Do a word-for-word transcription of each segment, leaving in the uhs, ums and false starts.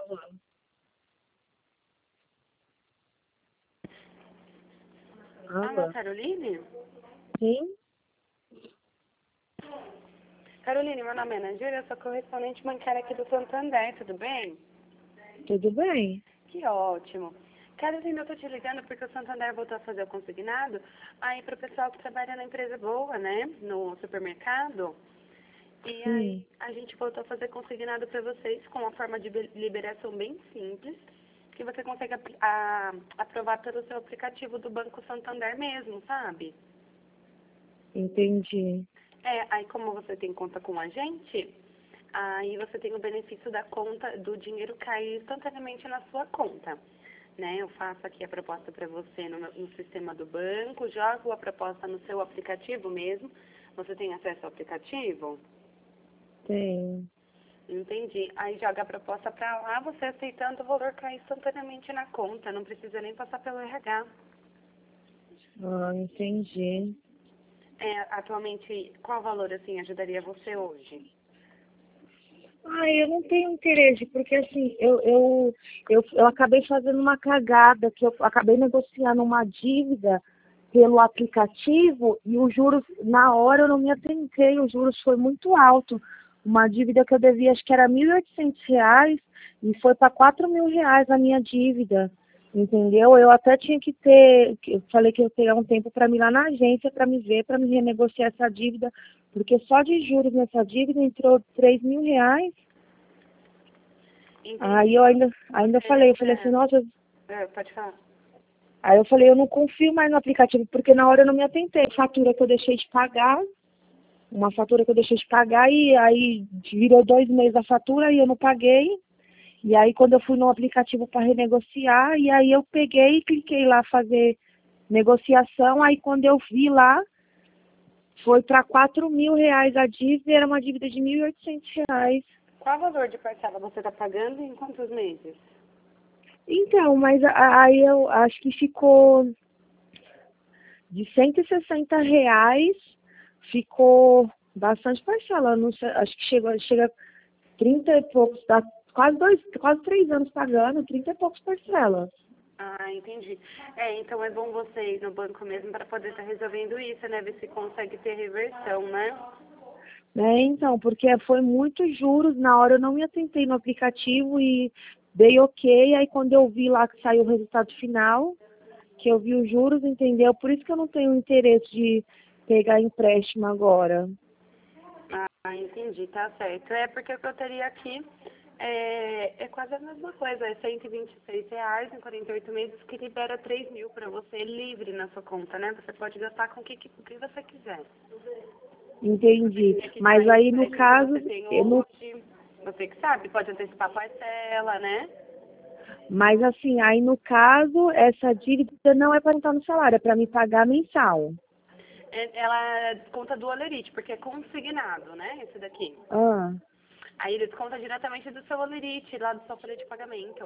Alô, Caroline? Sim? Caroline, meu nome é Ana Júlia, eu sou correspondente bancária aqui do Santander, tudo bem? Tudo bem? Que ótimo. Caroline, eu tô te ligando porque o Santander voltou a fazer o consignado aí pro pessoal que trabalha na empresa boa, né? No supermercado. E Sim. aí a gente voltou a fazer consignado para vocês com uma forma de liberação bem simples, que você consegue ap- a- aprovar pelo seu aplicativo do Banco Santander mesmo, sabe? Entendi. É, aí como você tem conta com a gente, aí você tem o benefício da conta, do dinheiro cair instantaneamente na sua conta. Né? Eu faço aqui a proposta para você no, meu- no sistema do banco, jogo a proposta no seu aplicativo mesmo. Você tem acesso ao aplicativo? Tem. Entendi. Aí joga a proposta para lá, você aceitando o valor cair instantaneamente na conta, não precisa nem passar pelo R H. Ah, entendi. É, atualmente, qual valor assim ajudaria você hoje? Ah, eu não tenho interesse, porque assim, eu, eu, eu, eu acabei fazendo uma cagada, que eu acabei negociando uma dívida pelo aplicativo e os juros, na hora eu não me atentei, os juros foi muito alto. Uma dívida que eu devia, acho que era mil e oitocentos reais e foi para quatro mil reais a minha dívida, entendeu? Eu até tinha que ter, eu falei que eu teria um tempo para me ir lá na agência para me ver, para me renegociar essa dívida, porque só de juros nessa dívida entrou três mil reais. Entendi. Aí eu ainda, ainda Você falei, eu falei assim, lembra... nossa, É, pode falar. aí eu falei, eu não confio mais no aplicativo, porque na hora eu não me atentei. Fatura que eu deixei de pagar, uma fatura que eu deixei de pagar, e aí virou dois meses a fatura e eu não paguei. E aí quando eu fui no aplicativo para renegociar, e aí eu peguei e cliquei lá fazer negociação, aí quando eu vi lá, foi para quatro mil reais a dívida, era uma dívida de mil e oitocentos reais. Qual valor de parcela você está pagando e em quantos meses? Então, mas a- aí eu acho que ficou de cento e sessenta reais, ficou bastante parcela. Não sei, acho que chega, chega a trinta e poucos, dá quase dois, quase três anos pagando, trinta e poucos parcelas. Ah, entendi. É, então é bom você ir no banco mesmo para poder estar resolvendo isso, né? Ver se consegue ter reversão, né? Né? Então, porque foi muitos juros, na hora eu não me atentei no aplicativo e dei ok, aí quando eu vi lá que saiu o resultado final, que eu vi os juros, entendeu? Por isso que eu não tenho interesse de pegar empréstimo agora. Ah, entendi, tá certo. É porque o que eu teria aqui é, é quase a mesma coisa, é cento e vinte e seis reais em quarenta e oito meses que libera três mil para você livre na sua conta, né? Você pode gastar com o que, com o que você quiser. Você Entendi. queria Mas quitar esse aí no empréstimo que caso, você tem eu não, hoje, você que sabe, pode antecipar a parcela, né? mas assim, aí no caso, essa dívida não é para entrar no salário, é para me pagar mensal. É- Ela desconta do Olerite, porque é consignado, né? Esse daqui. Ah, Aí ele desconta diretamente do seu Olerite, lá do sua folha de pagamento.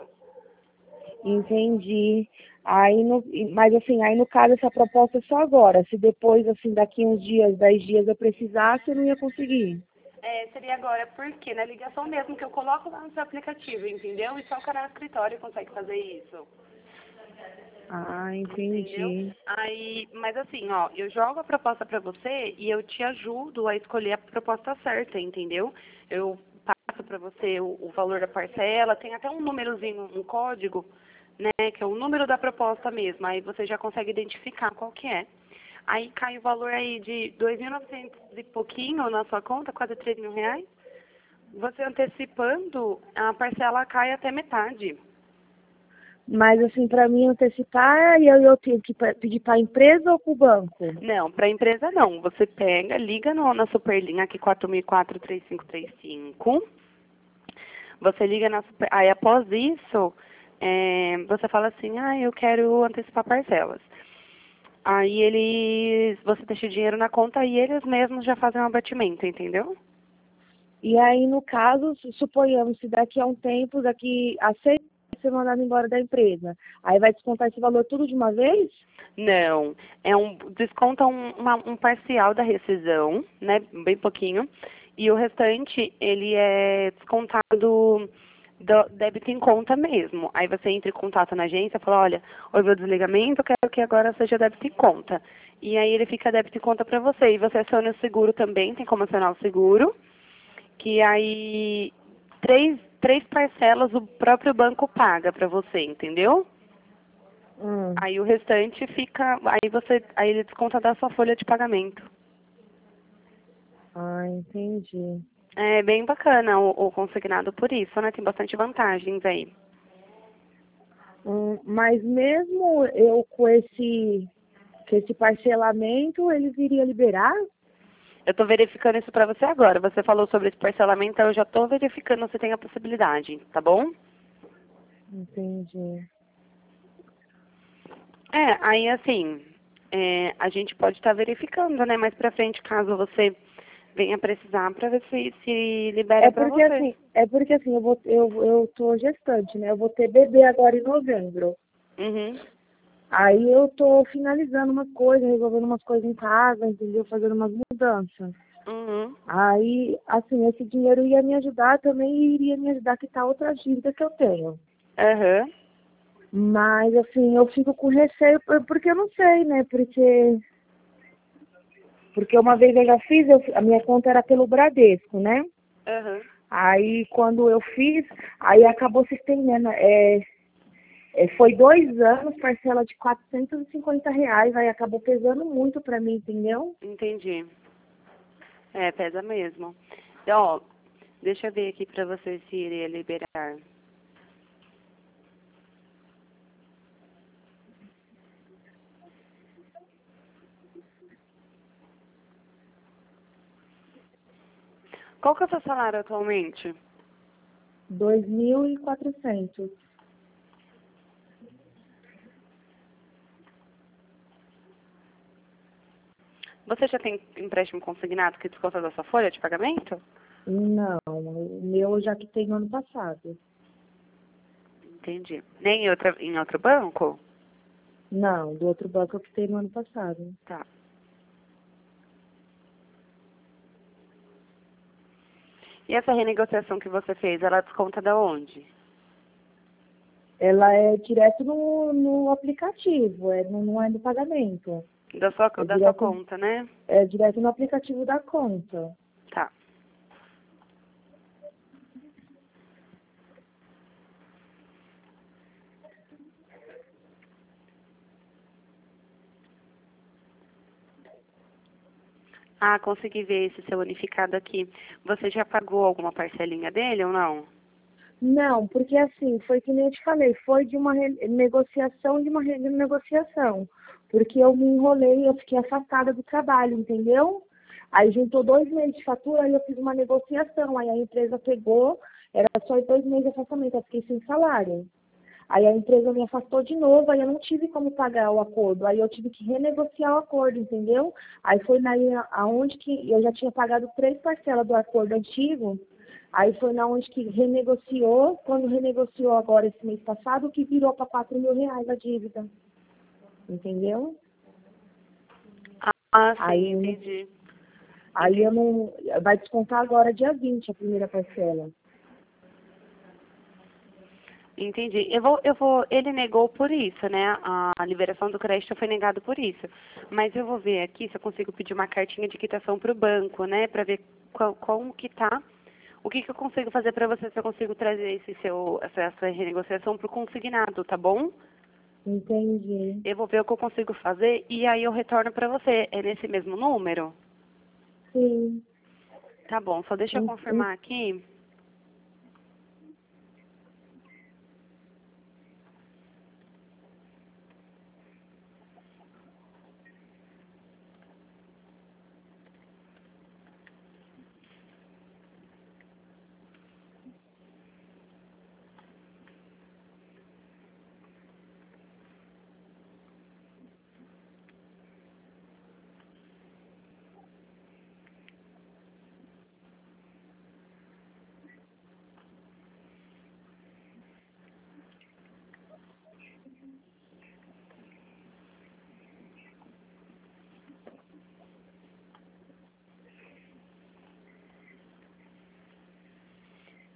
entendi. Aí no, mas assim, aí no caso essa proposta é só agora. Se depois, assim, daqui uns dias, dez dias eu precisasse, eu não ia conseguir. É, seria agora, porque na ligação mesmo que eu coloco lá no seu aplicativo, entendeu? E só o canal escritório consegue fazer isso. Ah, Entendeu? entendi. Aí, mas assim, ó, eu jogo a proposta pra você e eu te ajudo a escolher a proposta certa, entendeu? Eu passo pra você o, o valor da parcela, tem até um númerozinho, um código, né, que é o número da proposta mesmo, aí você já consegue identificar qual que é. Aí cai o valor aí de dois mil e novecentos e pouquinho na sua conta, quase três mil reais. Você antecipando, a parcela cai até metade. Mas assim, para mim antecipar, eu, eu tenho que pe- pedir para a empresa ou para o banco? Não, para a empresa não. Você pega, liga no, na Superlinha aqui quatro mil e quatro, três cinco três cinco. Você liga na Super... Aí após isso, é, você fala assim, ah, eu quero antecipar parcelas. Aí eles, você deixa o dinheiro na conta e eles mesmos já fazem o abatimento, entendeu? E aí, no caso, su- suponhamos, se daqui a um tempo, daqui a seis meses, ser mandado embora da empresa, aí vai descontar esse valor tudo de uma vez? Não, é um desconta um, uma- um parcial da rescisão, né, bem pouquinho, e o restante ele é descontado do débito em conta mesmo. Aí você entra em contato na agência e fala, olha, houve o desligamento, eu quero que agora seja débito em conta. E aí ele fica débito em conta para você. E você aciona o seguro também, tem como acionar o seguro, que aí três, três parcelas o próprio banco paga para você, entendeu? Hum. Aí o restante fica, aí você, aí ele desconta da sua folha de pagamento. Ah, entendi. É bem bacana o, o consignado por isso, né? Tem bastante vantagens aí. Hum, mas mesmo eu com esse, com esse parcelamento, eles iriam liberar? Eu estou verificando isso para você agora. Você falou sobre esse parcelamento, eu já estou verificando se tem a possibilidade, tá bom? Entendi. É, aí assim, é, a gente pode estar verificando, né? Mais pra frente, caso você venha precisar, para ver se, se libera É para porque você. assim, é porque assim, eu vou, eu, eu tô gestante, né? Eu vou ter bebê agora em novembro. Uhum. Aí eu tô finalizando umas coisas, resolvendo umas coisas em casa, entendeu? Fazendo umas mudanças. Uhum. Aí, assim, esse dinheiro ia me ajudar também e iria me ajudar a quitar outras dívidas que eu tenho. Aham. Mas, assim, eu fico com receio por- porque eu não sei, né? Porque, porque uma vez eu já fiz, eu, a minha conta era pelo Bradesco, né? Aham. Aí, quando eu fiz, aí acabou se estendendo. É, é, foi dois anos, parcela de quatrocentos e cinquenta reais, aí acabou pesando muito pra mim, entendeu? Entendi. É, pesa mesmo. Então, ó, deixa eu ver aqui para você se iria liberar. Qual que é o seu salário atualmente? Dois mil e quatrocentos. Você já tem empréstimo consignado que desconta da sua folha de pagamento? Não, o meu eu já que no ano passado. Entendi. Nem em, outra, em outro banco? Não, do outro banco eu quitei no ano passado. Tá. E essa renegociação que você fez, ela desconta da onde? Ela é direto no, no aplicativo, é, não, não é no pagamento. Da sua, É da sua direto, conta, né? é direto no aplicativo da conta. Tá. Ah, consegui ver esse seu unificado aqui. Você já pagou alguma parcelinha dele ou não? Não, porque assim, foi que nem eu te falei, foi de uma re- negociação de uma renegociação. Porque eu me enrolei, eu fiquei afastada do trabalho, entendeu? Aí juntou dois meses de fatura, aí eu fiz uma negociação, aí a empresa pegou, era só dois meses de afastamento, eu fiquei sem salário. Aí a empresa me afastou de novo, aí eu não tive como pagar o acordo, aí eu tive que renegociar o acordo, entendeu? Aí foi na aonde que eu já tinha pagado três parcelas do acordo antigo, aí foi na onde que renegociou, quando renegociou agora esse mês passado, que virou para quatro mil reais a dívida, entendeu? Ah, sim, Aí, entendi. aí eu Entendi. não, vai descontar agora dia vinte a primeira parcela. Entendi. Eu vou, eu vou, ele negou por isso, né? A liberação do crédito foi negado por isso. Mas eu vou ver aqui se eu consigo pedir uma cartinha de quitação para o banco, né? Para ver qual, como que tá. O que, que eu consigo fazer para você, se eu consigo trazer esse seu, essa, essa renegociação para o consignado, tá bom? Entendi. Eu vou ver o que eu consigo fazer e aí eu retorno para você. É nesse mesmo número? Sim. Tá bom, só deixa eu En- en- confirmar aqui.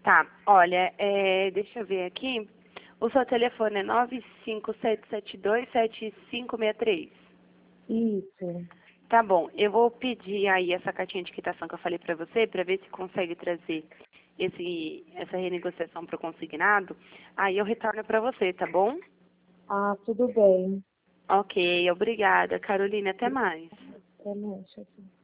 Tá, olha, é, deixa eu ver aqui. O seu telefone é nove cinco sete sete dois sete cinco seis três. Isso. Tá bom, eu vou pedir aí essa cartinha de quitação que eu falei pra você, pra ver se consegue trazer esse, essa renegociação pro consignado. Aí eu retorno pra você, tá bom? Ah, tudo bem. Ok, obrigada. Carolina, até mais. Até mais.